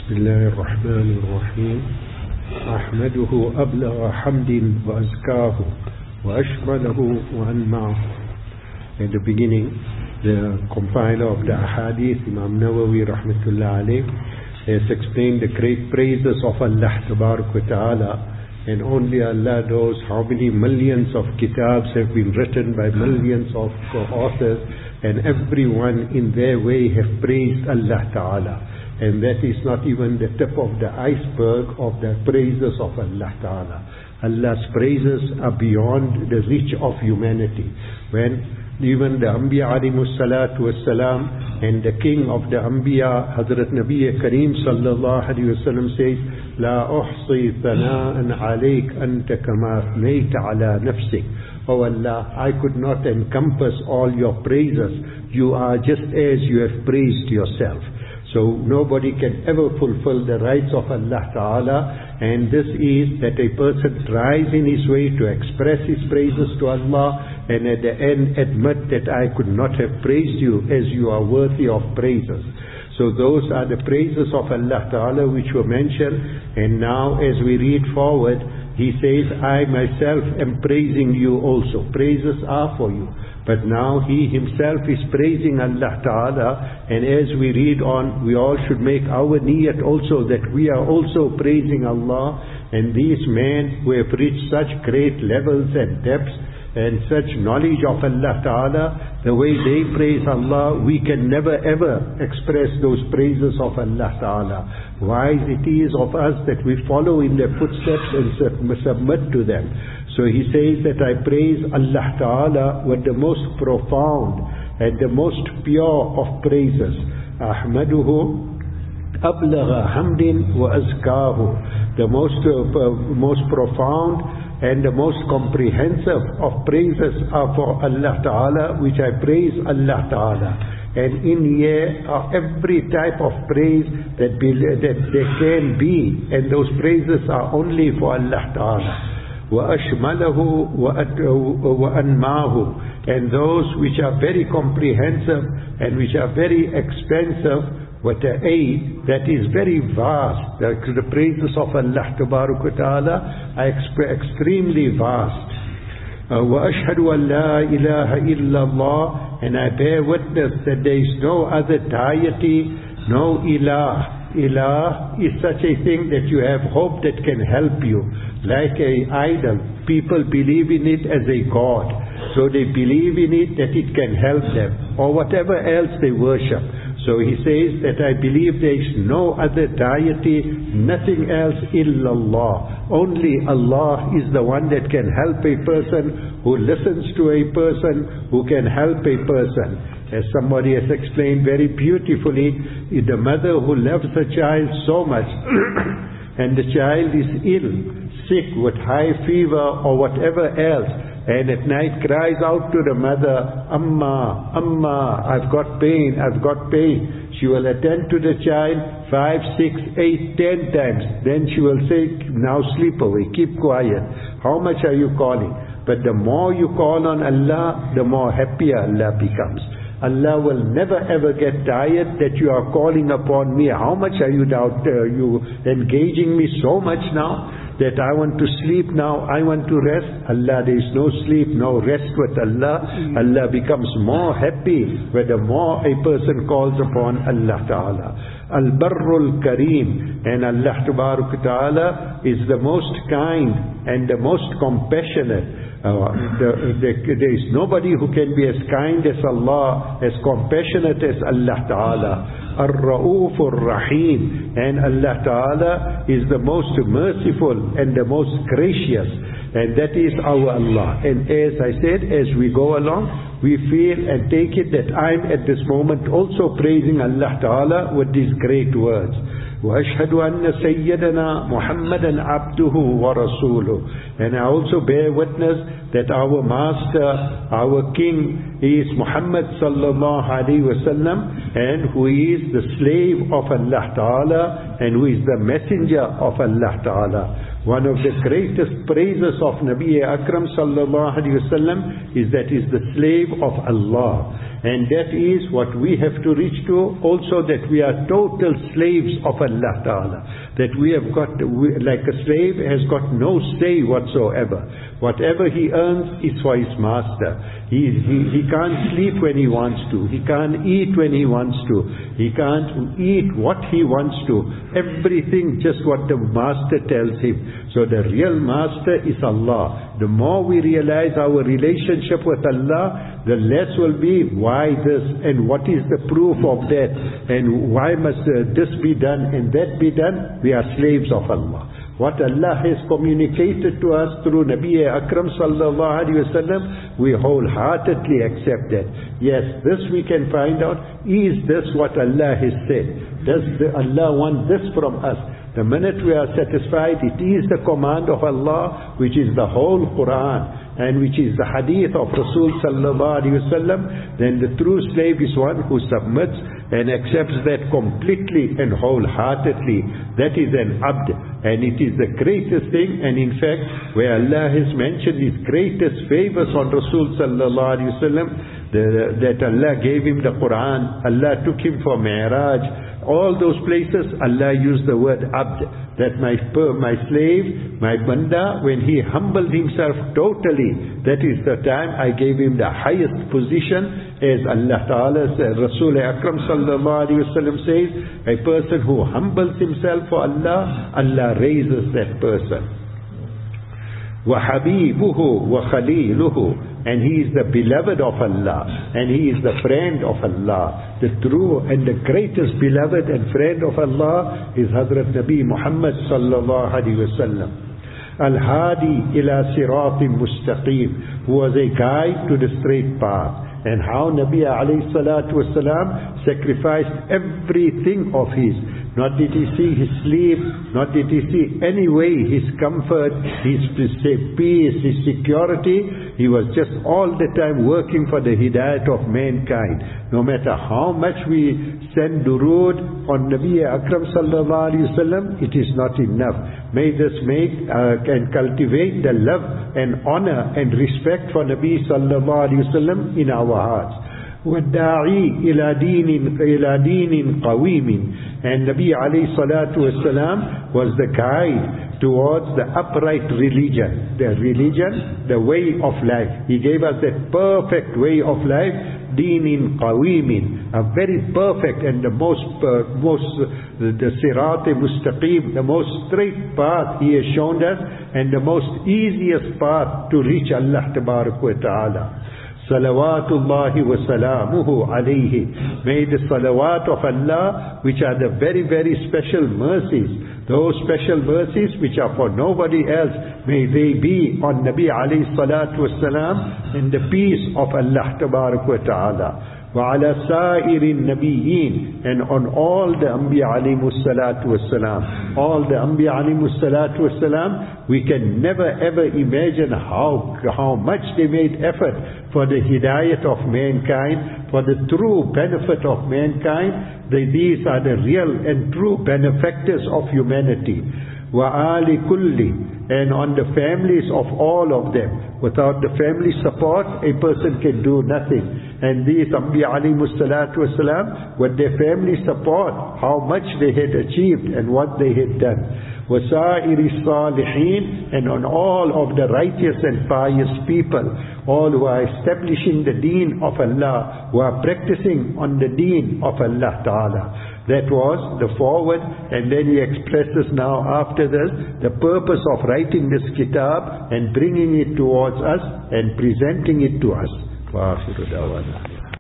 بسم الله الرحمن الرحيم أحمده أبلغ حمد وأزكاه وأشمله وأنمعه. At the beginning, the compiler of the Ahadith, Imam Nawawi rahmatullah alayh, has explained the great praises of Allah Tabarak wa Ta'ala, and only Allah knows how many millions of kitabs have been written by millions of authors, and everyone in their way have praised Allah Ta'ala. And that is not even the tip of the iceberg of the praises of Allah Ta'ala. Allah's praises are beyond the reach of humanity. When even the Anbiya alayhimus salatu wassalam and the king of the Anbiya, Hazrat Nabi Kareem sallallahu alayhi wa sallam says, La uhsi thana'an alayk anta kama athnayta ala nafsik. Oh Allah, I could not encompass all your praises. You are just as you have praised yourself. So nobody can ever fulfill the rights of Allah Ta'ala, and this is that a person tries in his way to express his praises to Allah, and at the end admit that I could not have praised you as you are worthy of praises. So those are the praises of Allah Ta'ala which were mentioned, and now as we read forward, he says, I myself am praising you also. Praises are for you. But now he himself is praising Allah Ta'ala, and as we read on, we all should make our niyat also that we are also praising Allah. And these men who have reached such great levels and depths and such knowledge of Allah Ta'ala, the way they praise Allah, we can never ever express those praises of Allah Ta'ala. Wise it is of us that we follow in their footsteps and submit to them. So he says that I praise Allah Ta'ala with the most profound and the most pure of praises. Ahmaduhu ablagha hamdin wa azkahu. The most profound and the most comprehensive of praises are for Allah Ta'ala, which I praise Allah Ta'ala. And in here are every type of praise that there can be, and those praises are only for Allah Ta'ala. وَأَشْمَلَهُ وَأَنْمَاهُ. And those which are very comprehensive and which are very expensive, that is very vast. The praises of Allah Tabarak wa Ta'ala are extremely vast. وَأَشْهَدُ أَنْ لَا إِلَهَ إِلَّا اللَّهِ. And I bear witness that there is no other deity, no ilah. Ilah is such a thing that you have hope that can help you. Like an idol, people believe in it as a god. So they believe in it that it can help them, or whatever else they worship. So he says that I believe there is no other deity, nothing else illallah. Only Allah is the one that can help a person, who listens to a person, who can help a person. As somebody has explained very beautifully, the mother who loves a child so much and the child is ill, sick with high fever or whatever else, and at night cries out to the mother, Amma, Amma, I've got pain, I've got pain. She will attend to the child 5, 6, 8, 10 times. Then she will say, now sleep away, keep quiet. How much are you calling? But the more you call on Allah, the more happier Allah becomes. Allah will never ever get tired that you are calling upon me. How much are you engaging me so much now that I want to sleep now, I want to rest? Allah, there is no sleep, no rest with Allah. Allah becomes more happy when the more a person calls upon Allah Ta'ala. Al-Barrul Kareem. And Allah Ta'ala is the most kind and the most compassionate. There is nobody who can be as kind as Allah, as compassionate as Allah Ta'ala. Ar-Ra'ufur Rahim. And Allah Ta'ala is the most merciful and the most gracious. And that is our Allah. And as I said, as we go along, we feel and take it that I'm at this moment also praising Allah Ta'ala with these great words. وَأَشْهَدُ أَنَّ سَيِّدَنَا مُحَمَّدًا عَبْدُهُ وَرَسُولُهُ. And I also bear witness that our master, our king is Muhammad sallallahu alaihi wasallam, and who is the slave of Allah Ta'ala and who is the messenger of Allah Ta'ala. One of the greatest praises of Nabi Akram sallallahu alaihi wasallam is that is the slave of Allah. And that is what we have to reach to, also that we are total slaves of Allah Ta'ala. That we have got, like a slave has got no say whatsoever. Whatever he earns is for his master. He can't sleep when he wants to. He can't eat when he wants to. He can't eat what he wants to. Everything just what the master tells him. So the real master is Allah. The more we realize our relationship with Allah, the less will be why this and what is the proof of that and why must this be done and that be done. We are slaves of Allah. What Allah has communicated to us through Nabi Akram sallallahu alaihi wasallam, we wholeheartedly accept that. Yes, this we can find out. Is this what Allah has said? Does Allah want this from us? The minute we are satisfied, it is the command of Allah, which is the whole Quran, and which is the hadith of Rasul sallallahu alaihi wasallam, then the true slave is one who submits and accepts that completely and wholeheartedly. That is an abd, and it is the greatest thing. And in fact, where Allah has mentioned His greatest favors on Rasul sallallahu alaihi wasallam, that Allah gave him the Quran, Allah took him for Mi'raj. All those places Allah used the word abd, that my slave, my banda, when he humbled himself totally, that is the time I gave him the highest position, as Allah Ta'ala says, Rasul Akram sallallahu alaihi wasallam says, a person who humbles himself for Allah, Allah raises that person. وَحَبِيبُهُ وَخَلِيلُهُ, and he is the beloved of Allah, and he is the friend of Allah. The true and the greatest beloved and friend of Allah is Hazrat Nabi Muhammad sallallahu alaihi wasallam. Al-Hadi ila siratim mustaqim, who was a guide to the straight path. And how Nabi alayhi salatu wasalam sacrificed everything of his. Not did he see his sleep, not did he see any way his comfort, his peace, his security. He was just all the time working for the hidayat of mankind. No matter how much we send durood on Nabi Akram sallallahu alaihi wasallam, it is not enough. May this make and cultivate the love and honor and respect for Nabi sallallahu alaihi wasallam in our hearts. وَالدَّاعِي إِلَى دِينٍ قَوِيمٍ, and Nabi alayhi salatu wasalam was the guide towards the upright religion. The way of life. He gave us that perfect way of life, deenin qaweemin, a very perfect and the the sirat mustaqim, the most straight path He has shown us, and the most easiest path to reach Allah tabarak wa ta'ala. Salawatullahi wa salamuhu alayhi. May the salawat of Allah, which are the very, very special mercies, those special mercies which are for nobody else, may they be on Nabi alayhi salatu wasalam, and the peace of Allah tabarak wa ta'ala. وعلى سائر النبيين, and on all the Anbiya alayhimus salatu wassalam. All the Anbiya alayhimus salatu wassalam, we can never ever imagine how much they made effort for the hidayat of mankind, for the true benefit of mankind. These are the real and true benefactors of humanity. وَآلِ كُلِّ, and on the families of all of them. Without the family support, a person can do nothing. And these Anbiya alayhimus salatu wasalam, with their family support, how much they had achieved and what they had done. وَسَائِرِ الصَّالِحِينَ, and on all of the righteous and pious people, all who are establishing the deen of Allah, who are practicing on the deen of Allah Ta'ala. That was the forward, and then he expresses now after this the purpose of writing this kitab and bringing it towards us and presenting it to us.